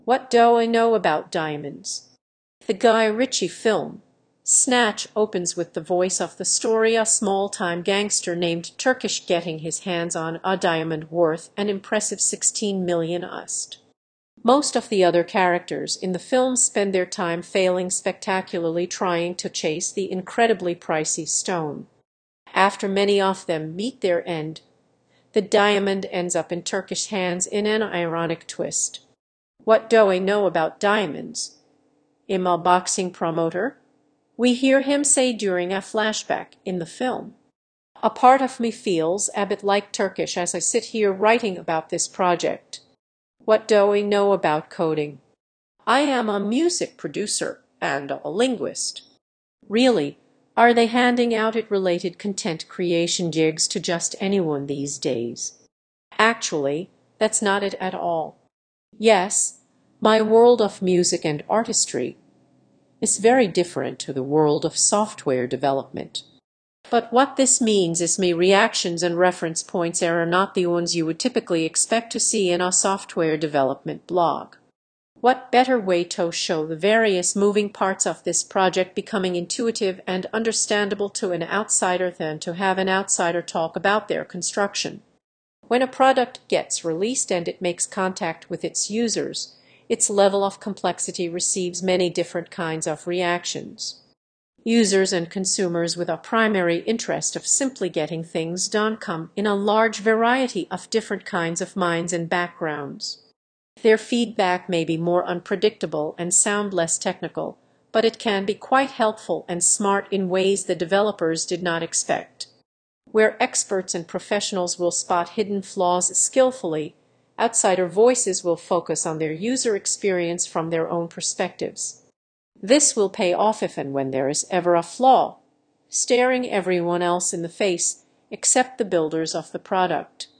What Do I Know About Diamonds? The Guy Ritchie film, Snatch, opens with the voice of the story a small-time gangster named Turkish getting his hands on a diamond worth an impressive 16 million USD. Most of the other characters in the film spend their time failing spectacularly trying to chase the incredibly pricey stone. After many of them meet their end, the diamond ends up in Turkish hands in an ironic twist. What do I know about diamonds? I'm a boxing promoter, we hear him say during a flashback in the film. A part of me feels a bit like Turkish as I sit here writing about this project. What do I know about coding? I am a music producer and a linguist. Really, are they handing out it-related content creation gigs to just anyone these days? Actually, that's not it at all. Yes, my world of music and artistry is very different to the world of software development. But what this means is my reactions and reference points are not the ones you would typically expect to see in a software development blog. What better way to show the various moving parts of this project becoming intuitive and understandable to an outsider than to have an outsider talk about their construction? When a product gets released and it makes contact with its users, its level of complexity receives many different kinds of reactions. Users and consumers with a primary interest of simply getting things done come in a large variety of different kinds of minds and backgrounds. Their feedback may be more unpredictable and sound less technical, but it can be quite helpful and smart in ways the developers did not expect. Where experts and professionals will spot hidden flaws skillfully, outsider voices will focus on their user experience from their own perspectives. This will pay off if and when there is ever a flaw, staring everyone else in the face except the builders of the product.